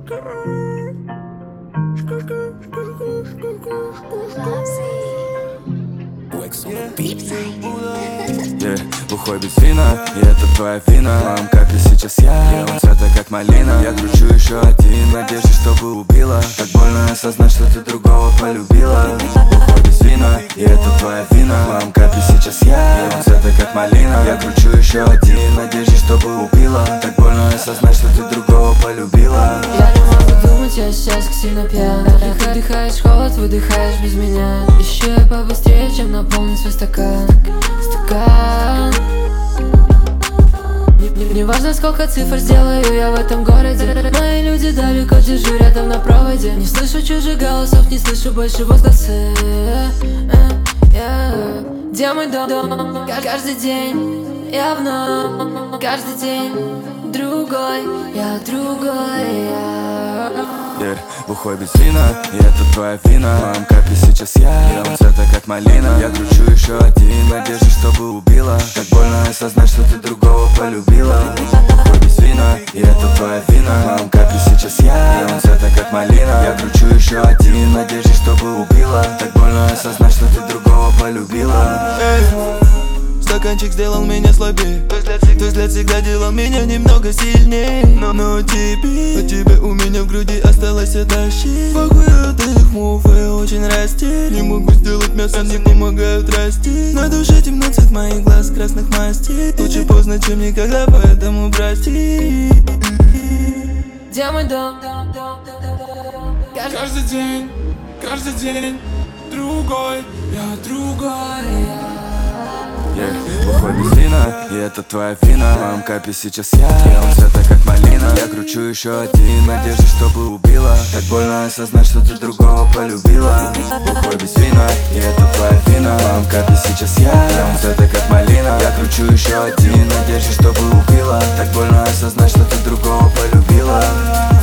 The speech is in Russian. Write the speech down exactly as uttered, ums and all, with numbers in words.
Yeah, бухой без вина, и это твоя вина. Мам, как и сейчас я, белого цвета как малина. Я кручу еще один, в надежде, чтобы убила. Так больно осознать, что ты другого полюбила. Бухой без вина, и это твоя вина. Мам, как и сейчас я, белого цвета как малина. Я кручу еще один, в надежде, чтобы убила. Так больно осознать, что ты другого полюбила. Я не могу думать, я сейчас как сильно пьян. Вдыхаешь холод, выдыхаешь без меня. Еще я побыстрее, чем наполнить свой стакан. Стакан. Не, не, не важно, сколько цифр сделаю я в этом городе. Мои люди далеко, держу рядом на проводе. Не слышу чужих голосов, не слышу больше возгласы. yeah. Где мой дом? Каждый день я вновь, каждый день другой, я другой, я yeah. Бухой без вина, и это твоя вина. Мам, как и сейчас я, белого цвета как малина. Я кручу еще один, в надежде, чтобы убила. Так больно осознать, что ты другого полюбила. Бухой без вина, и это твоя вина. Мам, как и сейчас я, белого цвета как малина. Я кручу еще один, в надежде, чтобы убила. Так больно осознать, что ты другого полюбила. Стаканчик сделал меня слабее, твой взгляд всегда делал меня немного сильнее. Но, но теперь, от тебя у меня в груди осталось это щит. Похуй от их мув, я очень растерян. Не могу сделать мясо, не помогают расти. На душе темно, цвет моих глаз красных мастей. Лучше поздно, чем никогда, поэтому прости. Где мой дом? Каждый день, каждый день другой, я другой, я Yeah. Бухой без вина, и это твоя вина. Мам, капи сейчас я, белого цвета как малина. Я кручу еще один, в надежде, чтобы убила. Так больно осознать, что ты другого полюбила. Бухой без вина, и это твоя вина. Мам, капи сейчас я, белого цвета как малина. Я кручу еще один, в надежде, чтобы убила. Так больно осознать, что ты другого полюбила.